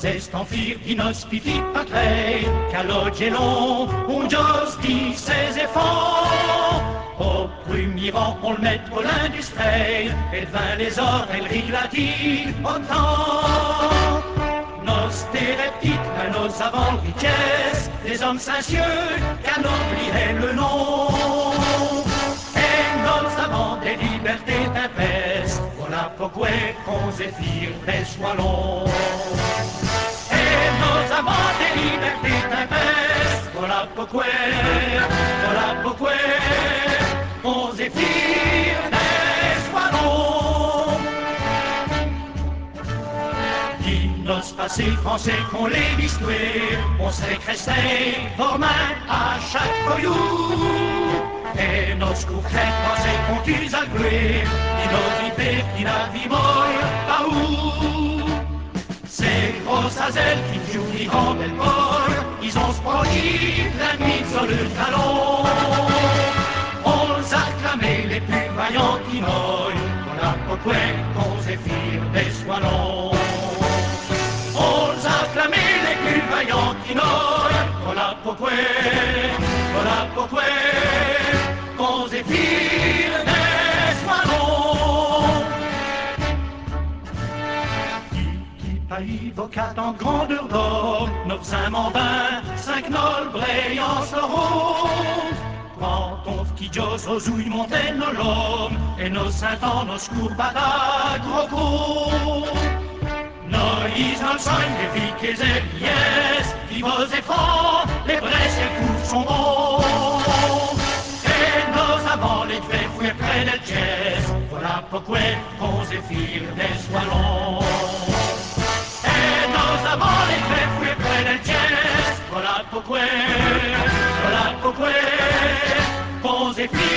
Stanfir di nos petit patrei, caloggelon, un giusti ses efforts. Au premier rang, on le met pour l'industrie, et devant les oreilles relatives autant. Nos stéréotypes, nos avant richesses, des hommes silencieux, qu'à oublier le nom. Et nos avant des libertés épaisses, voilà pourquoi qu'on zéphyr des soilons. Et nos amants des libertés épaisses, voilà pourquoi on zéphyr des soilons. Nos passés français qu'on les l'histoire, on serait resté formain à chaque voyou. Et nos courfets français qu'on use à glouer, et nos idées qui la vivent pas où. Ces grosses azelles qui jouent les grands belles boys, ils ont sportif la nuit sur le talon. On les a clamés les plus vaillants qui noient, voilà pourquoi qu'on zéphyr des soilons. On les a clamés les plus vaillants qui noient, voilà pourquoi qu'on zéphyr des soilons. Pays vocat en grandeur d'or, nos amandins, 5 nols brillants sorons. Quand on qui j'ose aux ouilles montaient nos lommes, et nos saint-ans, nos courbata gros. Nos is, nos signes, les piques et les liesses, vivos et francs, les bresses et coups sont bons. Et nos amants, les faits fouillent près des chaises, voilà pourquoi on zéphyr des soilons. Nos amants les faits fouillés près des chaises, voilà pourquoi qu'on zéphyr